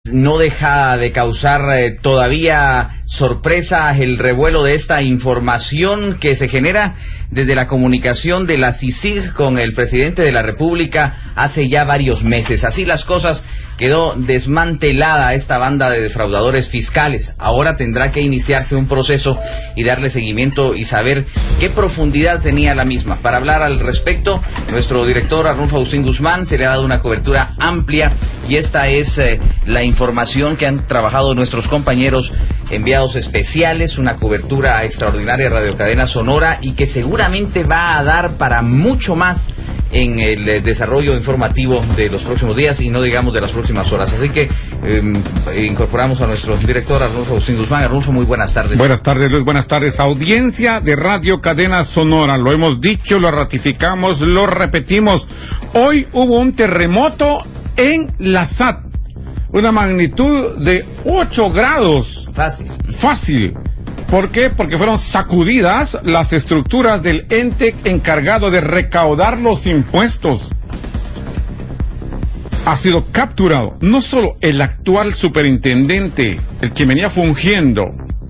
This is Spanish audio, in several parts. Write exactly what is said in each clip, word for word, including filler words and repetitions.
no deja de causar eh, todavía sorpresa el revuelo de esta información que se genera desde la comunicación de la C I C I G con el presidente de la República hace ya varios meses. Así las cosas, quedó desmantelada esta banda de defraudadores fiscales. Ahora tendrá que iniciarse un proceso y darle seguimiento y saber qué profundidad tenía la misma. Para hablar al respecto, nuestro director Arnulfo Agustín Guzmán se le ha dado una cobertura amplia y esta es eh, la información que han trabajado nuestros compañeros enviados especiales, una cobertura extraordinaria de Radio Cadena Sonora y que seguramente va a dar para mucho más en el eh, desarrollo informativo de los próximos días y no digamos de las próximas horas. Así que eh, incorporamos a nuestro director Arnulfo Agustín Guzmán. Arnulfo, muy buenas tardes. Buenas tardes, Luis, buenas tardes. Audiencia de Radio Cadena Sonora, lo hemos dicho, lo ratificamos, lo repetimos. Hoy hubo un terremoto en la S A T, una magnitud de ocho grados. Fácil. Fácil. ¿Por qué? Porque fueron sacudidas las estructuras del ente encargado de recaudar los impuestos. Ha sido capturado no solo el actual superintendente, el que venía fungiendo,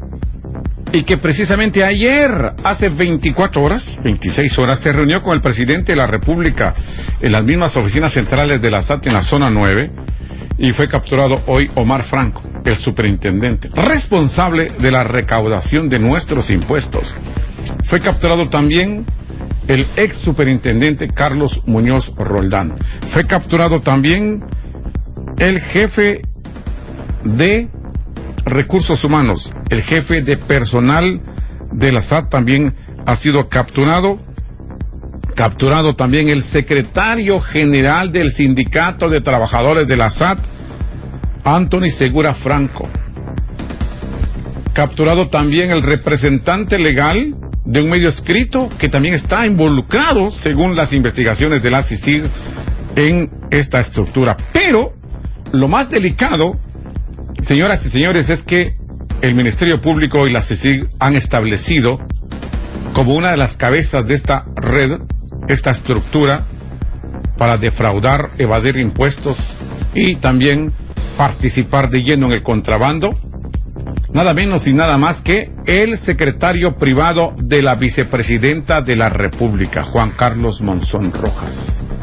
y que precisamente ayer, hace veinticuatro horas, veintiséis horas, se reunió con el presidente de la República en las mismas oficinas centrales de la S A T en la zona nueve, y fue capturado hoy Omar Franco, el superintendente, responsable de la recaudación de nuestros impuestos. Fue capturado también el ex superintendente Carlos Muñoz Roldán. Fue capturado también el jefe de recursos humanos, el jefe de personal de la S A T también ha sido capturado. Capturado también el secretario general del Sindicato de Trabajadores de la S A T, Anthony Segura Franco. Capturado también el representante legal de un medio escrito que también está involucrado, según las investigaciones de la C I C I G, en esta estructura. Pero lo más delicado, señoras y señores, es que el Ministerio Público y la C I C I G han establecido como una de las cabezas de esta red, esta estructura para defraudar, evadir impuestos y también participar de lleno en el contrabando, nada menos y nada más que el secretario privado de la vicepresidenta de la República, Juan Carlos Monzón Rojas.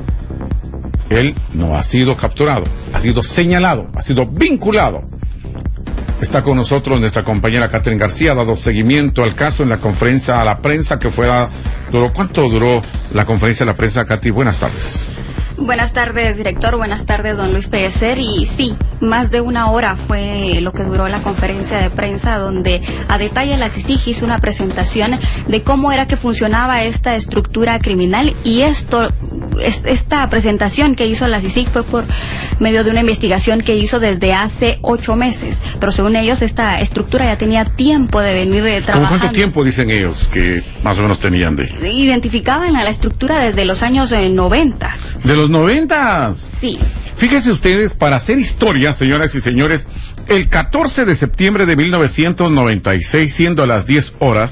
Él no ha sido capturado, ha sido señalado, ha sido vinculado. Está con nosotros nuestra compañera Catherine García, ha dado seguimiento al caso en la conferencia a la prensa que fue a, duró, ¿cuánto duró la conferencia a la prensa, Katy? Buenas tardes. Buenas tardes, director. Buenas tardes, don Luis Pellecer. Y sí, más de una hora fue lo que duró la conferencia de prensa, donde a detalle la C I C I G hizo una presentación de cómo era que funcionaba esta estructura criminal. Y esto, esta presentación que hizo la C I C I G fue por medio de una investigación que hizo desde hace ocho meses. Pero según ellos, esta estructura ya tenía tiempo de venir trabajando. ¿Cómo cuánto tiempo dicen ellos que más o menos tenían de...? Identificaban a la estructura desde los años noventa. ¿De los noventas? Sí. Fíjense ustedes, para hacer historia, señoras y señores, el catorce de septiembre de mil novecientos noventa y seis, siendo a las diez horas,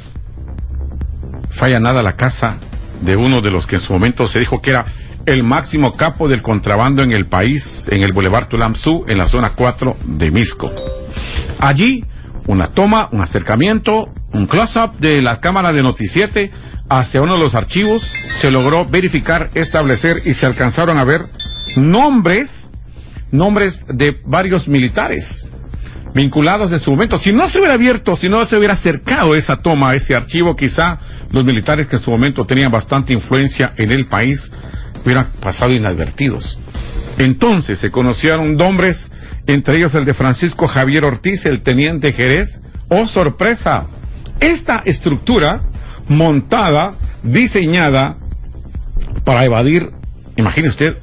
fue allanada la casa de uno de los que en su momento se dijo que era el máximo capo del contrabando en el país, en el Boulevard Tulamzú, en la zona cuatro de Misco. Allí, una toma, un acercamiento, un close-up de la cámara de Noticiete hacia uno de los archivos, se logró verificar, establecer y se alcanzaron a ver nombres, nombres de varios militares vinculados en su momento. Si no se hubiera abierto, si no se hubiera acercado esa toma, ese archivo, quizá los militares que en su momento tenían bastante influencia en el país hubieran pasado inadvertidos. Entonces se conocieron nombres, entre ellos el de Francisco Javier Ortiz, el teniente Jerez. ¡Oh, sorpresa! Esta estructura montada, diseñada para evadir, imagine usted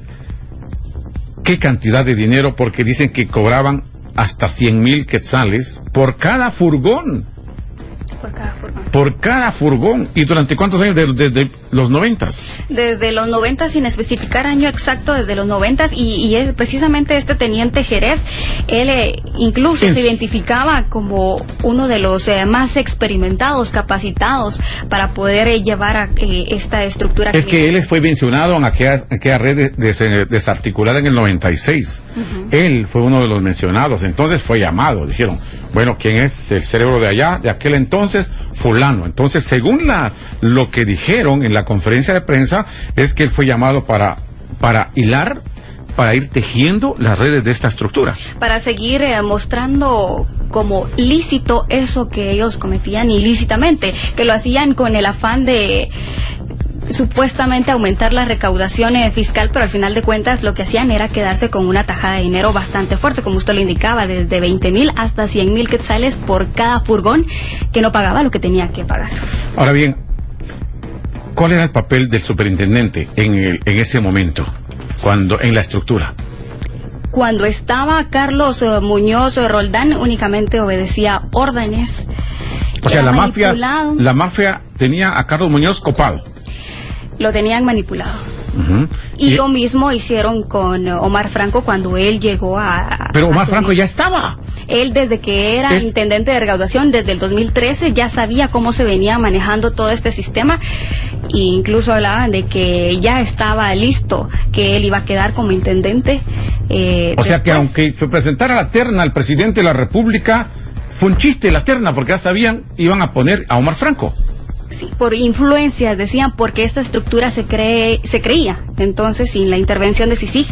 qué cantidad de dinero, porque dicen que cobraban hasta cien mil quetzales por cada furgón. Por cada furgón. Por cada furgón. ¿Y durante cuántos años? Desde de, de los noventas. Desde los noventas, sin especificar año exacto, desde los noventas, y, y es precisamente este teniente Jerez, él eh, incluso sí. se identificaba como uno de los eh, más experimentados, capacitados para poder eh, llevar a eh, esta estructura. Es que él fue mencionado en aquella, aquella red de, de, desarticulada en el noventa y seis. Uh-huh. Él fue uno de los mencionados, entonces fue llamado. Dijeron, bueno, ¿quién es el cerebro de allá? De aquel entonces, fulano. Entonces, según la lo que dijeron en la conferencia de prensa, es que él fue llamado para, para hilar, para ir tejiendo las redes de esta estructura. Para seguir eh, mostrando como lícito eso que ellos cometían ilícitamente, que lo hacían con el afán de supuestamente aumentar la recaudación eh, fiscal, pero al final de cuentas lo que hacían era quedarse con una tajada de dinero bastante fuerte, como usted lo indicaba, desde veinte mil hasta cien mil quetzales por cada furgón que no pagaba lo que tenía que pagar. Ahora bien, ¿cuál era el papel del superintendente en, el, en ese momento, cuando en la estructura? Cuando estaba Carlos uh, Muñoz uh, Roldán, únicamente obedecía órdenes. O sea, la mafia, la mafia tenía a Carlos Muñoz copado. Lo tenían manipulado. Uh-huh. Y, y lo mismo hicieron con Omar Franco cuando él llegó a... Pero Omar a Franco ya estaba. Él desde que era es... intendente de recaudación, desde el dos mil trece, ya sabía cómo se venía manejando todo este sistema, e incluso hablaban de que ya estaba listo, que él iba a quedar como intendente. Eh, o sea después... que aunque se presentara la terna al presidente de la República, fue un chiste la terna, porque ya sabían, iban a poner a Omar Franco. Sí, por influencias, decían, porque esta estructura se cree, se creía, entonces, sin la intervención de CICIG,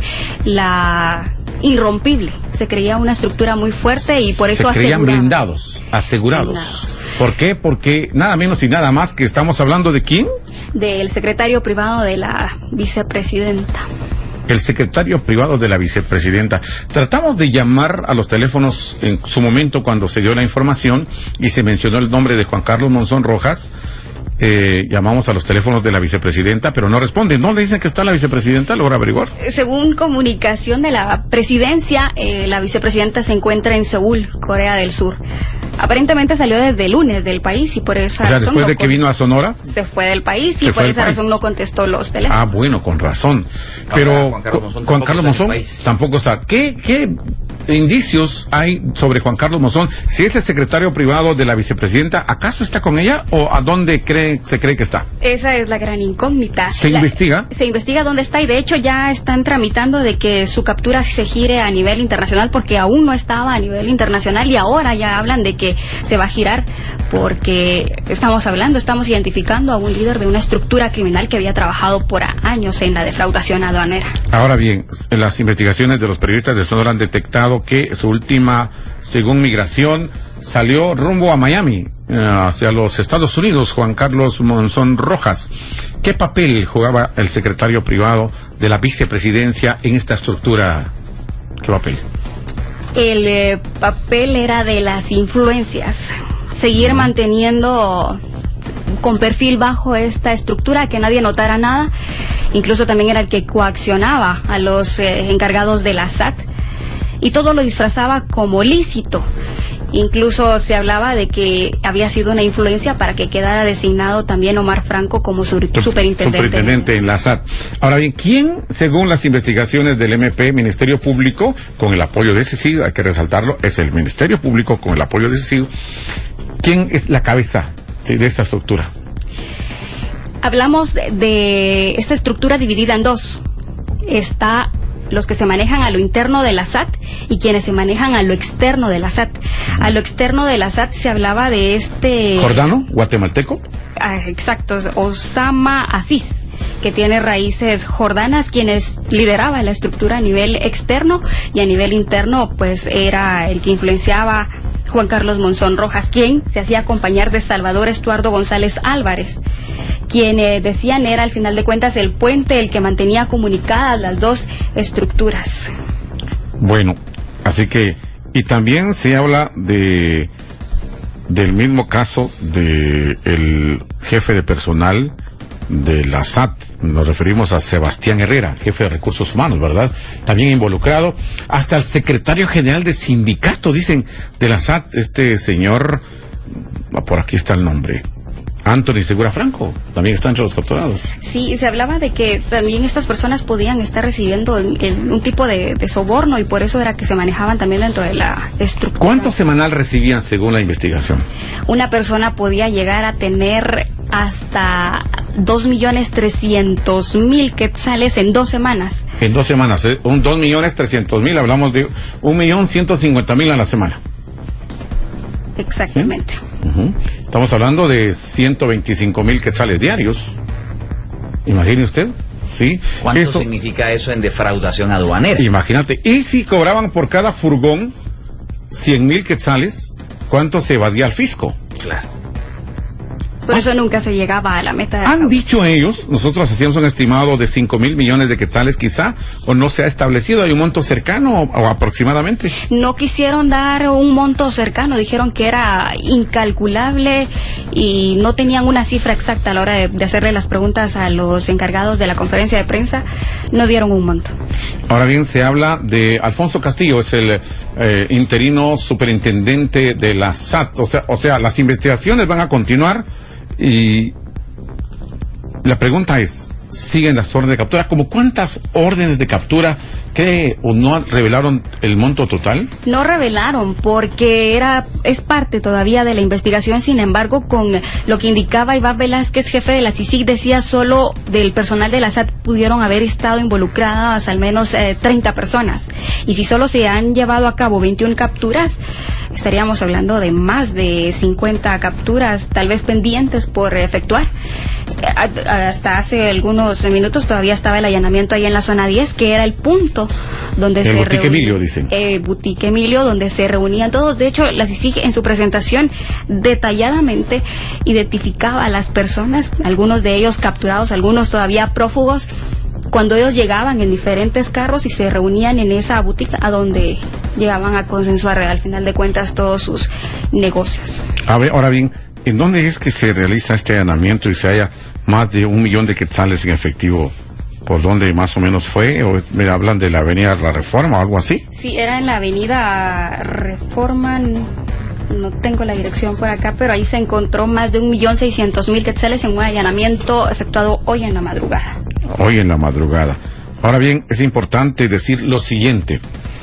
la irrompible, se creía una estructura muy fuerte y por eso se creían blindados, asegurados. blindados. ¿Por qué? Porque nada menos y nada más que estamos hablando de ¿quién? Del secretario privado de la vicepresidenta. El secretario privado de la vicepresidenta. Tratamos de llamar a los teléfonos en su momento cuando se dio la información y se mencionó el nombre de Juan Carlos Monzón Rojas. Eh, llamamos a los teléfonos de la vicepresidenta, pero no responden. ¿No le dicen que está la vicepresidenta? ¿Logra averiguar? Según comunicación de la presidencia, eh, la vicepresidenta se encuentra en Seúl, Corea del Sur. Aparentemente salió desde el lunes del país y por esa o sea, razón... después de que vino a Sonora... Se fue del país y por esa razón no contestó los teléfonos. Ah, bueno, con razón. Pero Ahora, Juan Carlos Monzón, Juan Carlos Monzón tampoco está. ¿Qué, ¿Qué indicios hay sobre Juan Carlos Monzón? Si es el secretario privado de la vicepresidenta, ¿acaso está con ella o a dónde cree, se cree que está? Esa es la gran incógnita. ¿Se la, investiga? Se investiga dónde está y de hecho ya están tramitando de que su captura se gire a nivel internacional porque aún no estaba a nivel internacional y ahora ya hablan de que se va a girar porque estamos hablando, estamos identificando a un líder de una estructura criminal que había trabajado por años en la defraudación aduanera. Ahora bien, en las investigaciones de los periodistas de Sonora han detectado que su última, según migración, salió rumbo a Miami, hacia los Estados Unidos, Juan Carlos Monzón Rojas. ¿Qué papel jugaba el secretario privado de la vicepresidencia en esta estructura? ¿Qué papel? El eh, papel era de las influencias, seguir manteniendo con perfil bajo esta estructura, que nadie notara nada. Incluso también era el que coaccionaba a los eh, encargados de la S A T y todo lo disfrazaba como lícito. Incluso se hablaba de que había sido una influencia para que quedara designado también Omar Franco como su superintendente. Superintendente en la S A T. Ahora bien, ¿quién, según las investigaciones del M P, Ministerio Público, con el apoyo de CICIG, hay que resaltarlo, es el Ministerio Público con el apoyo de CICIG, quién es la cabeza sí, de esta estructura? Hablamos de esta estructura dividida en dos. Está los que se manejan a lo interno de la S A T y quienes se manejan a lo externo de la S A T. A lo externo de la S A T se hablaba de este... ¿Jordano? ¿Guatemalteco? Ah, exacto, Osama Aziz, que tiene raíces jordanas, quienes lideraba la estructura a nivel externo y a nivel interno pues era el que influenciaba Juan Carlos Monzón Rojas, quien se hacía acompañar de Salvador Estuardo González Álvarez, quien eh, decían era al final de cuentas el puente, el que mantenía comunicadas las dos estructuras. Bueno, así que, y también se habla de del mismo caso de el jefe de personal de la S A T, nos referimos a Sebastián Herrera, jefe de recursos humanos, ¿verdad? También involucrado, hasta el secretario general de sindicato, dicen, de la S A T, este señor, por aquí está el nombre, Anthony Segura Franco también está entre los capturados. Sí, se hablaba de que también estas personas podían estar recibiendo el, el, un tipo de, de soborno y por eso era que se manejaban también dentro de la estructura. ¿Cuánto semanal recibían según la investigación? Una persona podía llegar a tener hasta dos millones trescientos mil quetzales en dos semanas. En dos semanas, ¿eh? Un dos millones trescientos mil, hablamos de un millón ciento cincuenta mil a la semana. Exactamente. ¿Sí? Uh-huh. Estamos hablando de ciento veinticinco mil quetzales diarios. Imagine usted, ¿sí? ¿Cuánto eso, significa eso en defraudación aduanera? Imagínate. Y si cobraban por cada furgón cien mil quetzales, ¿cuánto se evadía al fisco? Claro. Por eso nunca se llegaba a la meta de Han dicho ellos, nosotros hacíamos un estimado de cinco mil millones de quetzales quizá, o no se ha establecido, hay un monto cercano o, o aproximadamente. No quisieron dar un monto cercano, dijeron que era incalculable y no tenían una cifra exacta a la hora de, de hacerle las preguntas a los encargados de la conferencia de prensa, no dieron un monto. Ahora bien, se habla de Alfonso Castillo, es el eh, interino superintendente de la S A T, o sea, o sea, las investigaciones van a continuar. Y la pregunta es, ¿siguen las órdenes de captura? ¿Cómo cuántas órdenes de captura cree o no revelaron el monto total? No revelaron porque era es parte todavía de la investigación. Sin embargo, con lo que indicaba Iván Velázquez, jefe de la C I C I C, decía solo del personal de la S A T pudieron haber estado involucradas al menos eh, treinta personas. Y si solo se han llevado a cabo veintiuna capturas, estaríamos hablando de más de cincuenta capturas, tal vez pendientes por efectuar. Hasta hace algunos minutos todavía estaba el allanamiento ahí en la zona diez, que era el punto donde el se Boutique reuní, Emilio, dicen. Eh, Boutique Emilio, donde se reunían todos. De hecho, la C I C I C en su presentación detalladamente identificaba a las personas, algunos de ellos capturados, algunos todavía prófugos, cuando ellos llegaban en diferentes carros y se reunían en esa boutique a donde llegaban a consensuar al final de cuentas todos sus negocios. A ver, ahora bien, ¿en dónde es que se realiza este allanamiento y se haya más de un millón de quetzales en efectivo? ¿Por dónde más o menos fue? ¿O me hablan de la avenida La Reforma o algo así? Sí, era en la avenida Reforma, no tengo la dirección por acá, pero ahí se encontró más de un millón seiscientos mil quetzales en un allanamiento efectuado hoy en la madrugada. Hoy en la madrugada. Ahora bien, es importante decir lo siguiente.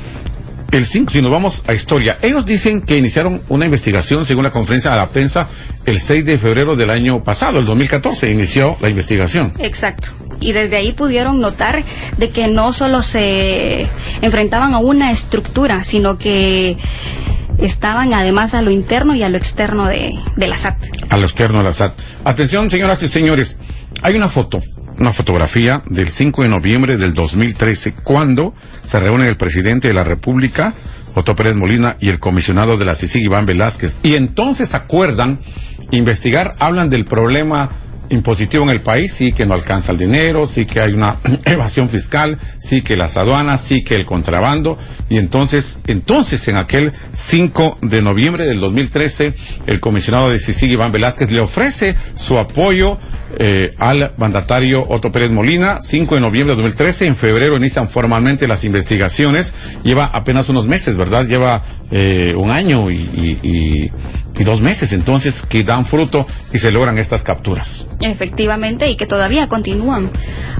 El cinco, si nos vamos a historia, ellos dicen que iniciaron una investigación, según la conferencia a la prensa, el seis de febrero del año pasado, el dos mil catorce, inició la investigación. Exacto. Y desde ahí pudieron notar de que no solo se enfrentaban a una estructura, sino que estaban además a lo interno y a lo externo de, de la S A T. A lo externo de la S A T. Atención, señoras y señores, hay una foto, una fotografía del cinco de noviembre del dos mil trece, cuando se reúnen el presidente de la República, Otto Pérez Molina, y el comisionado de la C I C I C, Iván Velázquez, y entonces acuerdan investigar, hablan del problema impositivo en el país, sí que no alcanza el dinero, sí que hay una evasión fiscal, sí que las aduanas, sí que el contrabando, y entonces, entonces en aquel cinco de noviembre del dos mil trece, el comisionado de C I C I C, Iván Velázquez, le ofrece su apoyo eh, al mandatario Otto Pérez Molina. Cinco de noviembre de dos mil trece, en febrero inician formalmente las investigaciones, lleva apenas unos meses, ¿verdad? Lleva eh, un año y, y, y, y dos meses, entonces, que dan fruto y se logran estas capturas. Efectivamente, y que todavía continúan,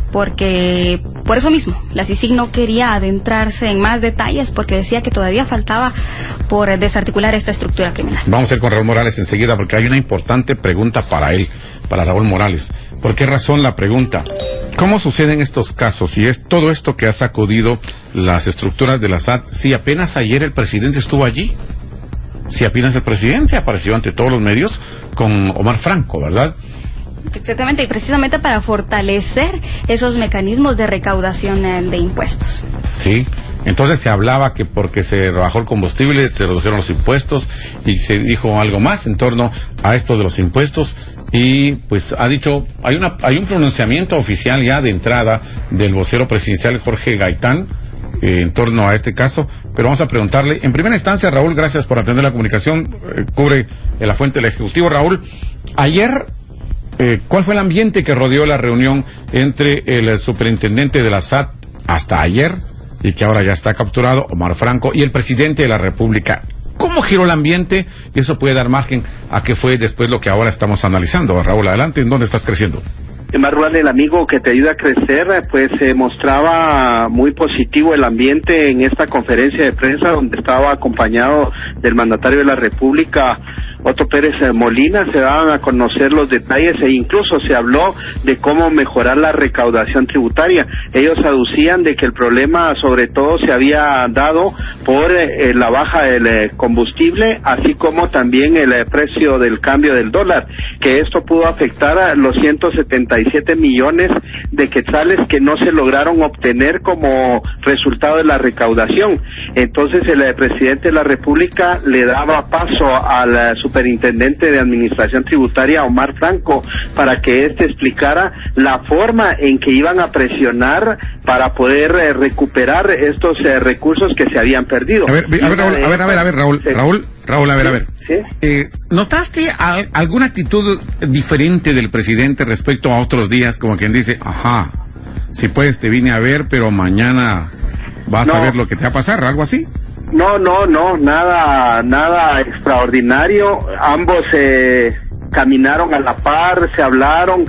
porque por eso mismo la C I C I C no quería adentrarse en más detalles, porque decía que todavía faltaba por desarticular esta estructura criminal. Vamos a ir con Raúl Morales enseguida, porque hay una importante pregunta para él, para Raúl Morales. ¿Por qué razón la pregunta? ¿Cómo suceden estos casos? Y es todo esto que ha sacudido las estructuras de la S A T. Si apenas ayer el presidente estuvo allí, si apenas el presidente apareció ante todos los medios con Omar Franco, ¿verdad? Exactamente, y precisamente para fortalecer esos mecanismos de recaudación de impuestos. Sí, entonces se hablaba que porque se rebajó el combustible se redujeron los impuestos, y se dijo algo más en torno a esto de los impuestos, y pues ha dicho, hay una hay un pronunciamiento oficial ya de entrada del vocero presidencial Jorge Gaitán eh, en torno a este caso, pero vamos a preguntarle en primera instancia. Raúl, gracias por atender la comunicación, eh, cubre eh, la fuente del Ejecutivo. Raúl, ayer, Eh, ¿cuál fue el ambiente que rodeó la reunión entre el superintendente de la S A T hasta ayer, y que ahora ya está capturado, Omar Franco, y el presidente de la República? cómo giró el ambiente, y eso puede dar margen a qué fue después lo que ahora estamos analizando. Raúl, adelante, ¿en dónde estás creciendo? En Mar Rural, el amigo que te ayuda a crecer, pues se eh, mostraba muy positivo el ambiente en esta conferencia de prensa donde estaba acompañado del mandatario de la República, Otto Pérez Molina. Se daban a conocer los detalles e incluso se habló de cómo mejorar la recaudación tributaria. Ellos aducían de que el problema sobre todo se había dado por eh, la baja del eh, combustible, así como también el eh, precio del cambio del dólar, que esto pudo afectar a los ciento setenta y siete millones de quetzales que no se lograron obtener como resultado de la recaudación. Entonces el eh, presidente de la República le daba paso al eh, superintendente de Administración Tributaria, Omar Franco, para que éste explicara la forma en que iban a presionar para poder eh, recuperar estos eh, recursos que se habían perdido. A ver, a ver, Raúl, a ver, a ver, a ver, Raúl, sí. Raúl, Raúl, a ver, a ver. ¿Sí? Eh, ¿Notaste a, alguna actitud diferente del presidente respecto a otros días? Como quien dice, ajá, si puedes te vine a ver, pero mañana vas no. a ver lo que te va a pasar, algo así. No, no, no, nada, nada extraordinario. Ambos eh, caminaron a la par, se hablaron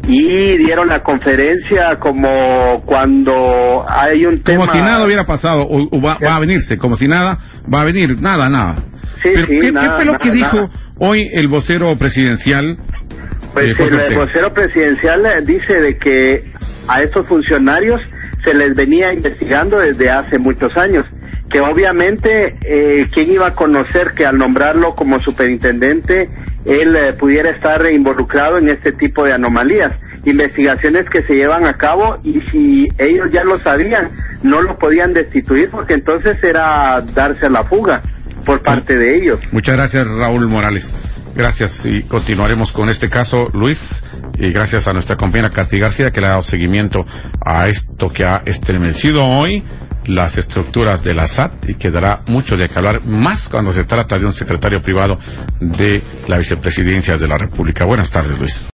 y dieron la conferencia como cuando hay un tema... Como si nada hubiera pasado, o, o va, va a venirse, como si nada, va a venir, nada, nada. Sí, Pero, sí, ¿qué, nada, ¿qué fue lo nada, que dijo nada. hoy el vocero presidencial? Pues eh, el, el vocero presidencial dice de que a estos funcionarios se les venía investigando desde hace muchos años, que obviamente eh, quién iba a conocer que al nombrarlo como superintendente él eh, pudiera estar involucrado en este tipo de anomalías, investigaciones que se llevan a cabo, y si ellos ya lo sabían no lo podían destituir porque entonces era darse a la fuga por parte de ellos. Muchas gracias, Raúl Morales. Gracias, y continuaremos con este caso, Luis, y gracias a nuestra compañera Katy García, que le ha dado seguimiento a esto que ha estremecido hoy las estructuras de la S A T, y que dará mucho de qué hablar, más cuando se trata de un secretario privado de la vicepresidencia de la República. Buenas tardes, Luis.